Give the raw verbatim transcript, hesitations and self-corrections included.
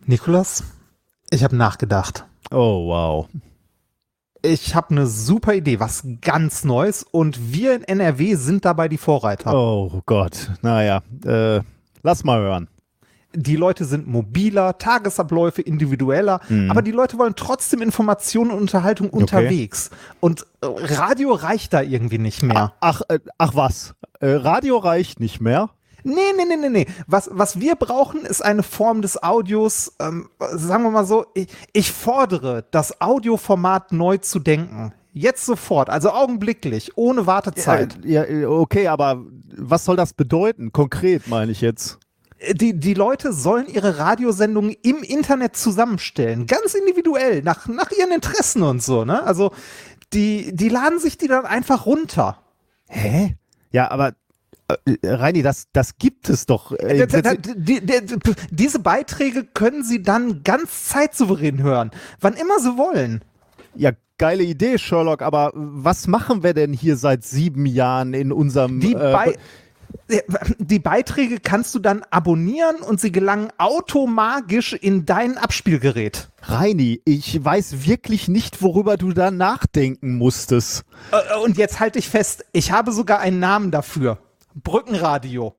Nikolas, ich habe nachgedacht. Oh, wow. Ich habe eine super Idee, was ganz Neues, und wir in N R W sind dabei die Vorreiter. Oh Gott, naja, äh, lass mal hören. Die Leute sind mobiler, Tagesabläufe individueller, Mhm. aber die Leute wollen trotzdem Informationen und Unterhaltung unterwegs. Und äh, Radio reicht da irgendwie nicht mehr. Ach, äh, ach was, äh, Radio reicht nicht mehr? Nee, nee, nee, nee, nee. Was, was wir brauchen, ist eine Form des Audios, ähm, sagen wir mal so, ich, ich fordere, das Audioformat neu zu denken. Jetzt sofort, also augenblicklich, ohne Wartezeit. Ja, ja, okay, aber was soll das bedeuten? Konkret meine ich jetzt. Die, die Leute sollen ihre Radiosendungen im Internet zusammenstellen, ganz individuell, nach, nach ihren Interessen und so, ne? Also, die, die laden sich die dann einfach runter. Hä? Ja, aber äh, Reini, das, das gibt es doch. Äh, Da- da- da- die- die- Diese Beiträge können sie dann ganz zeitsouverän hören, wann immer sie wollen. Ja, geile Idee, Sherlock, aber was machen wir denn hier seit sieben Jahren in unserem... Die, äh, Bei die Beiträge kannst du dann abonnieren und sie gelangen automatisch in dein Abspielgerät. Reini, ich weiß wirklich nicht, worüber du da nachdenken musstest. Äh, Und jetzt halte ich fest, ich habe sogar einen Namen dafür. Brückenradio.